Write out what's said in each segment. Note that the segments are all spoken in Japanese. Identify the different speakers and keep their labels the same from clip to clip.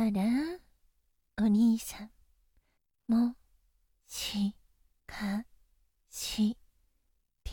Speaker 1: あら、お兄さん、もしかして、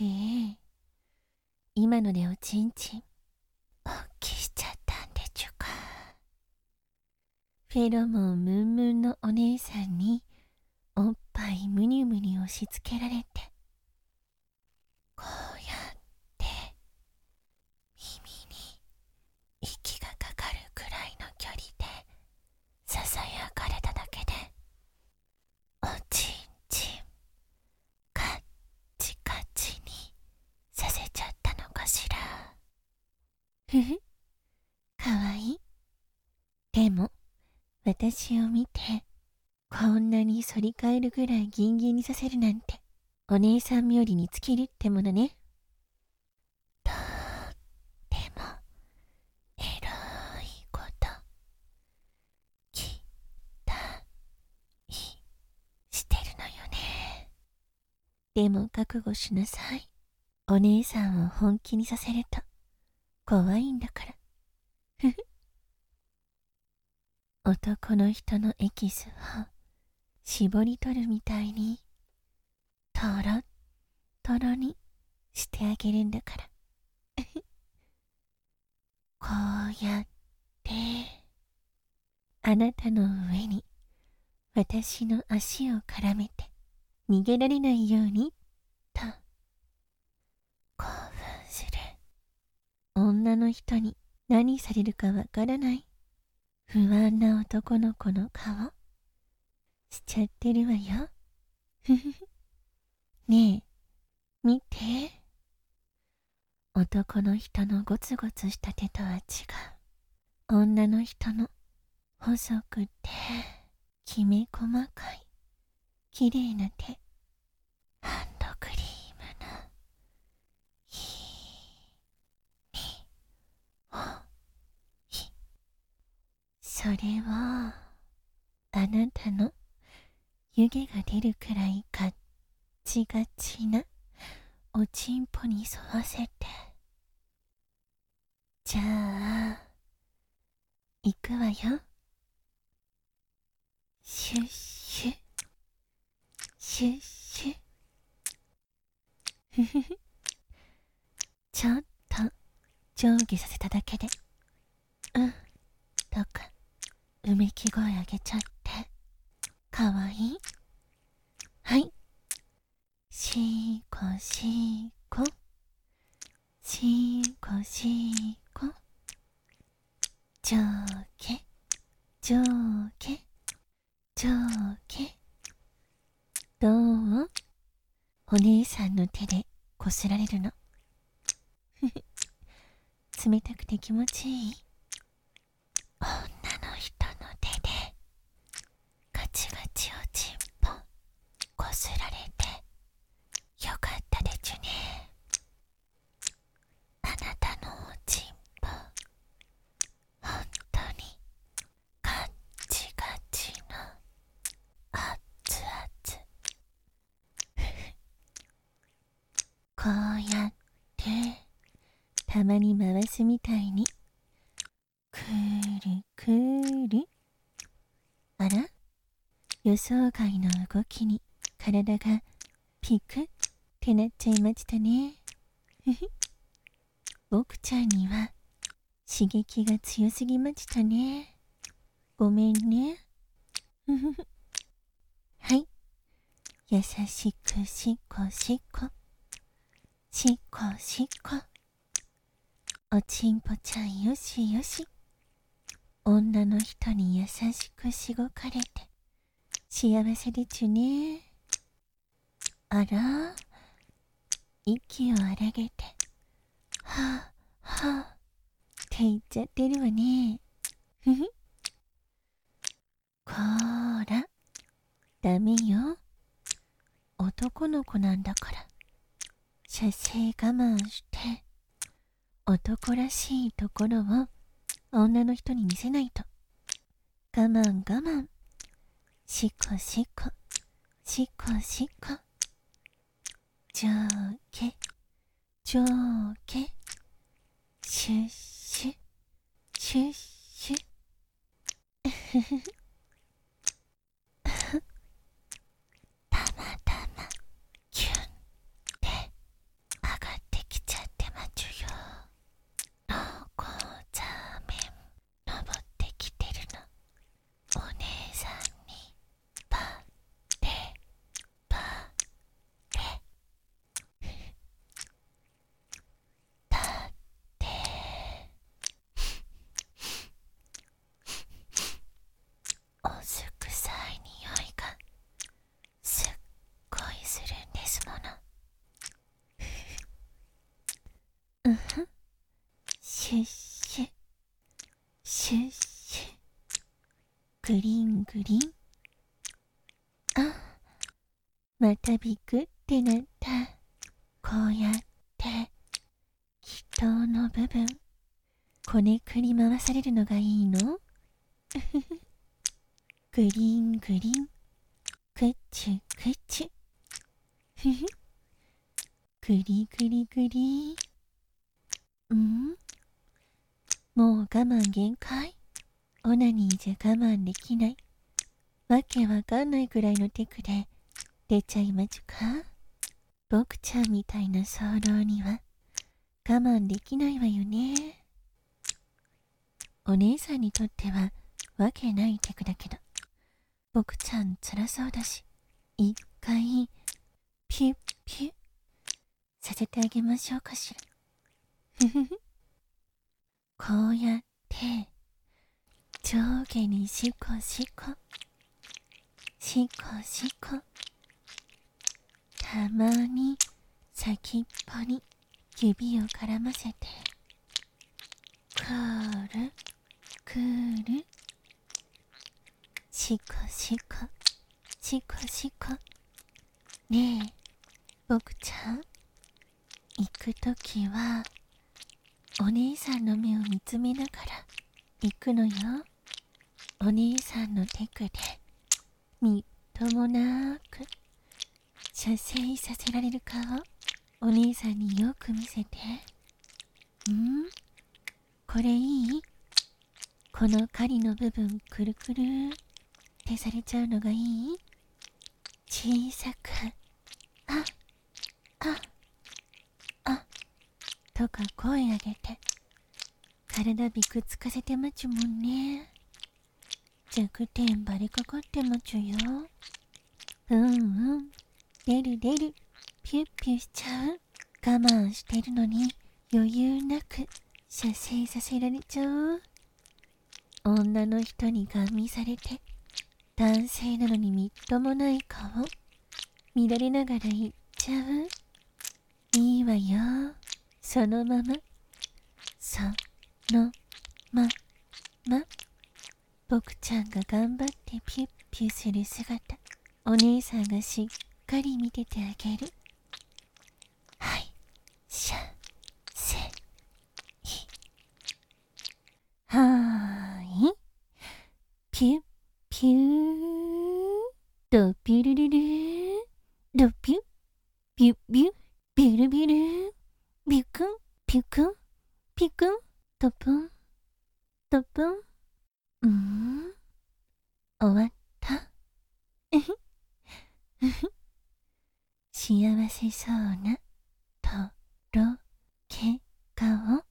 Speaker 1: 今のでおちんちん、起きしちゃったんでちゅか。フェロモンムンムンのお姉さんに、おっぱいむにゅむにゅ押し付けられて、こうやって耳に息がかかるくらいの距離でささやかれただけで、おちんちんカッチカチにさせちゃったのかしら。ふふ、かわいい。でも私を見て、こんなに反り返るぐらいギンギンにさせるなんて、お姉さん冥利に尽きるってものね。とってもエロいこと期待してるのよね。でも覚悟しなさい。お姉さんを本気にさせると怖いんだから。ふふ。男の人のエキスを絞り取るみたいにトロトロにしてあげるんだから。こうやってあなたの上に私の足を絡めて逃げられないようにと興奮する。女の人に何されるかわからない不安な男の子の顔しちゃってるわよ。ふふふ。ねえ、見て。男の人のゴツゴツした手とは違う。女の人の細くてきめ細かいきれいな手。ハンドクリームのそれをあなたの湯気が出るくらいガッチガチなおちんぽに沿わせて、じゃあ行くわよ。シュッシュシュッシュ。ふふふ。ちょっと上下させただけで、とかうめき声あげちゃってかわいい。はい、しーこしーこしーこしーこ、上下上下上下。どう？お姉さんの手でこすられるの。冷たくて気持ちいい。女の人の手でガチガチおちんぽこすられてよかったでちゅね。あなたのおちんぽほんとにガッチガチの熱々。こうやってたまに回すみたいにくるくる。あら、予想外の動きに体がピクってなっちゃいましたね。僕ちゃんには刺激が強すぎましたね。ごめんね。はい、優しくしこしこしこしこ。おちんぽちゃんよしよし。女の人に優しくしごかれて幸せでちゅね。あら、息を荒げてはあはあって言っちゃってるわね。ふふ。こーら、ダメよ。男の子なんだから射精我慢して男らしいところを女の人に見せないと。我慢我慢。しこしこしこしこ。上下上下シュッシュシュッシュ。 ふふ。たまたまキュンって上がってきちゃってまちゅよ。濃厚ザーメン登ってきてるの。お姉さんにパレパレだってお酢臭い匂いがすっごいするんですもの。うんふん。シュッシュシュッシュグリングリン。あ、またビクってなった。こうやって気筒の部分こねくり回されるのがいいの。グリングリンクチュクチュ。ふふ。グリグリグリ。もう我慢限界。オナニーじゃ我慢できない。わけわかんないくらいのテクで出ちゃいまちゅか。僕ちゃんみたいな早漏には我慢できないわよね。お姉さんにとってはわけないテクだけど、僕ちゃん辛そうだし、一回ピュッピュッさせてあげましょうかしら。ふふふ。こうやって上下にシコシコシコシコ、たまに先っぽに指を絡ませてくるくる、シコシコシコシコ。ねえ僕ちゃん、行くときはお姉さんの目を見つめながら行くのよ。お姉さんのテクでみっともなく射精させられる顔、お姉さんによく見せて。これいい？この狩りの部分くるくるってされちゃうのがいい？小さくあああとか声上げて体びくつかせてまちゅもんね。弱点バレかかってまちゅよ。出る出る、ピュッピュしちゃう。我慢してるのに余裕なく射精させられちゃう。女の人にガン見されて男性なのにみっともない顔見られながら言っちゃう。いいわよ、そのままそのまま。僕ちゃんが頑張ってピュッピュする姿、お姉さんがしっかり見ててあげる。はい、しゃせい。はーい、ピュッピュードピュルルルードピュッビュッビュッビュルビュルビュクンピュクンピクントプントプン。終わった。幸せそうなとろけ顔。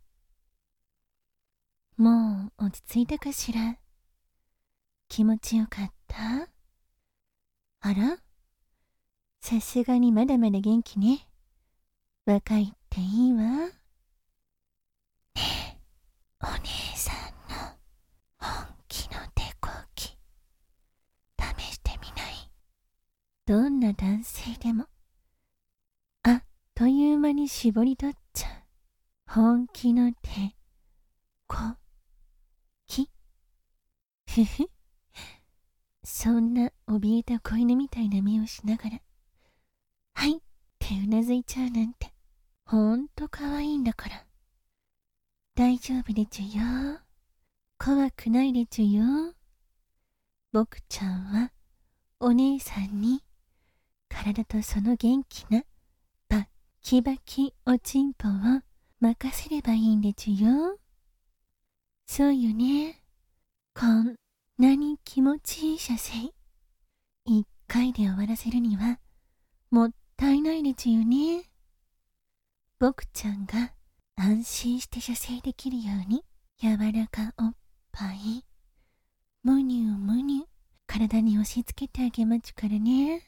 Speaker 1: もう落ち着いたかしら。気持ちよかった？あら、さすがにまだまだ元気ね。若いっていいわ。ねえ、お姉さんの本気の手こき試してみない？どんな男性でもあっという間に絞り取っちゃう本気の手こき。ふふ。そんな怯えた子犬みたいな目をしながらはいってうなずいちゃうなんて、ほんと可愛いんだから。大丈夫でちゅよ。怖くないでちゅよ。僕ちゃんはお姉さんに体とその元気なバッキバキおちんぽを任せればいいんでちゅよ。そうよね。こんなにちいい射精。一回で終わらせるにはもったいないですよね。僕ちゃんが安心して射精できるように柔らかおっぱいむにゅむにゅ体に押し付けてあげますからね。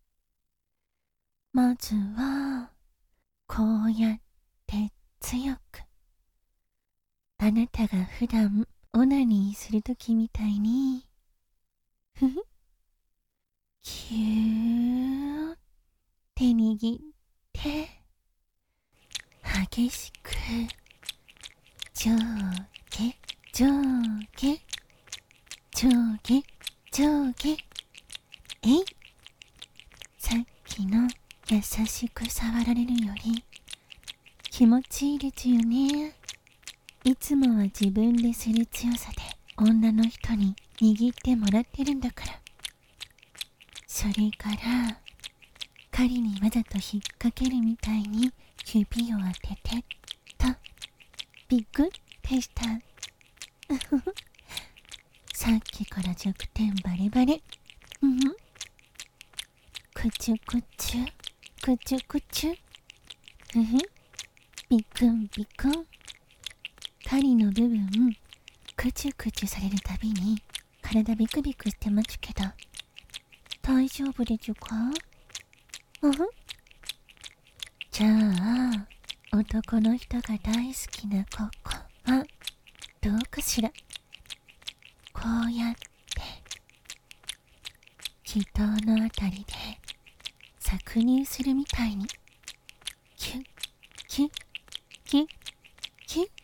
Speaker 1: まずはこうやって強く、あなたが普段オナニーするときみたいにふふキューって握って激しく上下上下上下上下えい。さっきの優しく触られるより気持ちいいですよね。いつもは自分でする強さで女の人に握ってもらってるんだから。それから狩りにわざと引っ掛けるみたいに指を当ててとビッグでした。さっきから弱点バレバレ。くちゅくちゅくちゅくちゅビクンビクン。狩りの部分くちゅくちゅされるたびに体ビクビクしてますけど大丈夫でちゅか。じゃあ男の人が大好きなここはどうかしら。こうやって気筒のあたりで搾乳するみたいにキュッキュッキュッキュッ。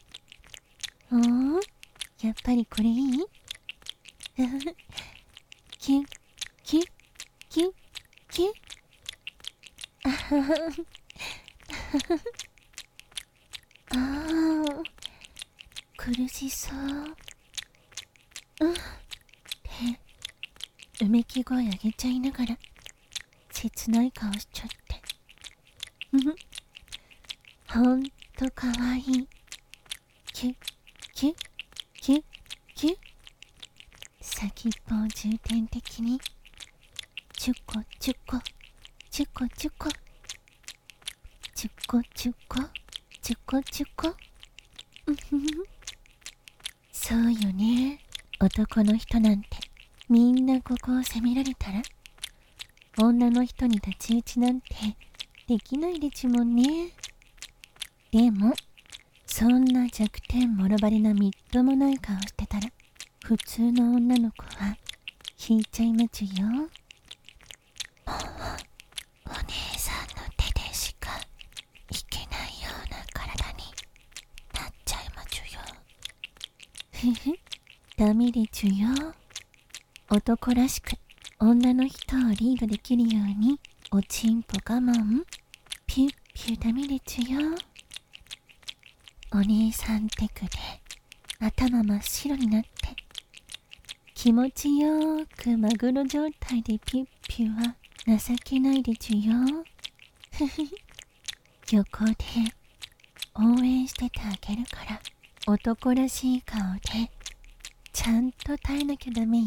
Speaker 1: やっぱりこれいいキュッキュッキュッキュッ。あははあ苦しそうってうめき声あげちゃいながら切ない顔しちゃってほんとかわいい。キュッキュッキュッキュッ。先っぽを重点的にチュコチュコチュコチュコチュコチュコチュコチュコ。そうよね。男の人なんてみんなここを責められたら女の人に太刀打ちなんてできないでちゅもんね。でもそんな弱点もろばれなみっともない顔してたら普通の女の子は引いちゃいまちゅよ。お姉さんの手でしかいけないような体になっちゃいまちゅよ。ダメでちゅよ。男らしく女の人をリードできるようにおちんぽ我慢ピュッピュダメでちゅよ。お姉さんテクで頭真っ白になって気持ちよーくマグロ状態でピュッピュは情けないでちゅよ。横で応援しててあげるから男らしい顔でちゃんと耐えなきゃダメよ。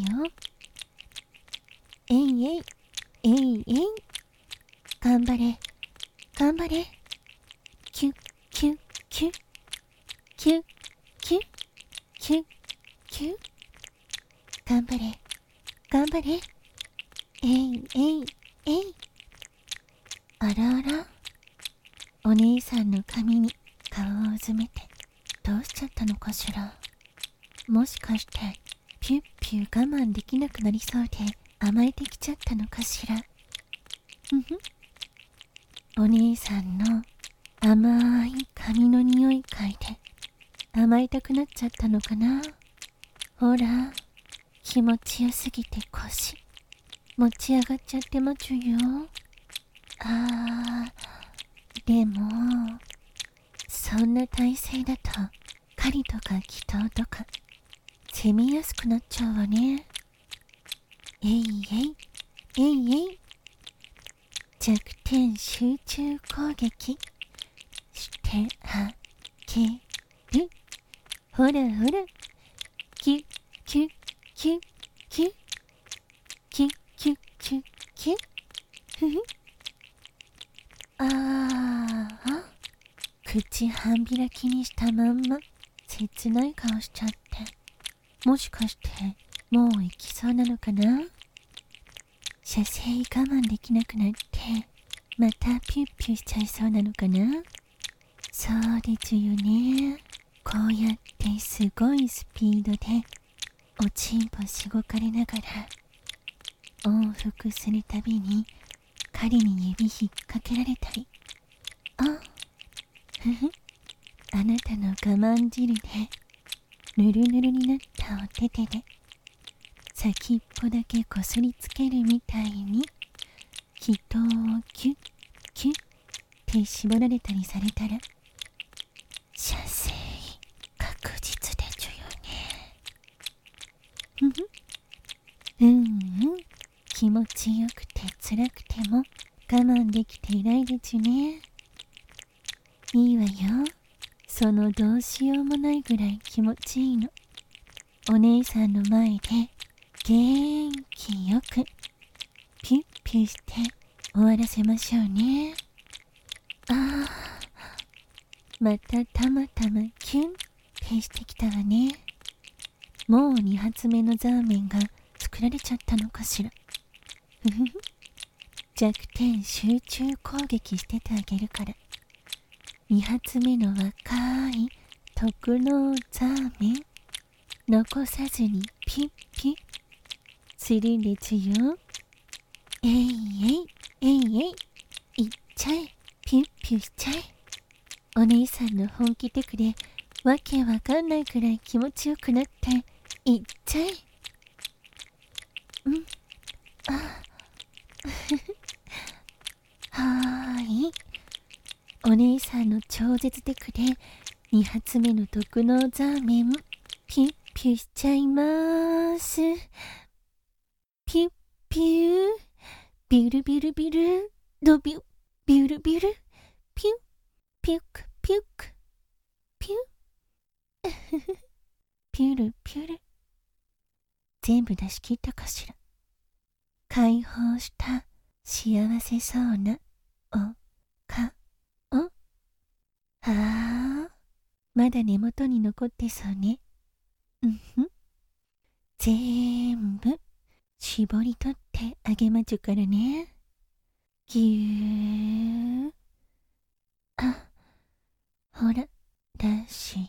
Speaker 1: えいえいえいえい。頑張れ頑張れ。キュッキュッキュッキュッキュッキュッキュッ。頑張れ頑張れ。えいえいえい。あらあらお姉さんの髪に顔をうずめてどうしちゃったのかしら。もしかしてピュッピュ我慢できなくなりそうで甘えてきちゃったのかしら。お姉さんの甘い髪の匂い嗅いで甘えたくなっちゃったのかな。ほら気持ちよすぎて腰持ち上がっちゃってまちゅよ。でもそんな体勢だと狩りとか祈祷とか攻めやすくなっちゃうわね。えいえいえいえい。弱点集中攻撃してあげる。ほらほらキュッキュッキュッキュッキュッキュッキュッ。ふふ。ああ、口半開きにしたまんま切ない顔しちゃって、もしかしてもう行きそうなのかな。射精我慢できなくなってまたピュッピュしちゃいそうなのかな。そうですよね。こうやってすごいスピードでおちんぽしごかれながら往復するたびに狩りに指引っ掛けられたり、あ、ふふ、あなたの我慢汁でぬるぬるになったお手手で先っぽだけこすりつけるみたいに人をキュッキュッって絞られたりされたら、射精確実でちゅよね。ふふ、気持ちよくて辛くても我慢できて偉いでちゅね。いいわよ、そのどうしようもないぐらい気持ちいいの。お姉さんの前で元気よくピュッピュして終わらせましょうね。ああ、またたまたまキュンってしてきたわね。もう2発目のザーメンが作られちゃったのかしら。ふふふ、弱点集中攻撃しててあげるから、2発目の若い特納ザーメン残さずにピュッピュッするんでちゅよ。えいえいえいえい、いっちゃえ、ピュッピュしちゃえ。お姉さんの本気テクでわけわかんないくらい気持ちよくなっていっちゃえ。はーい、お姉さんの超絶テクで2発目の特納ザーメンピュッピュしちゃいまーす。ピュッピュー、ビュルビュルビュルドビュビュルビュルピュッピュックピュックピュッピュルピュル、全部出し切ったかしら。解放した幸せそうなおかお。ああ、まだ根元に残ってそうね。全部絞り取ってあげまちゅからね。ぎゅー。あ、ほら出して。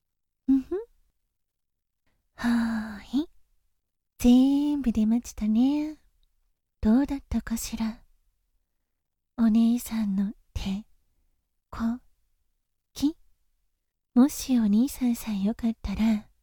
Speaker 1: はーい、全部出ましたね。どうだったかしら。お姉さんの手こき、もしお兄さんさえよかったら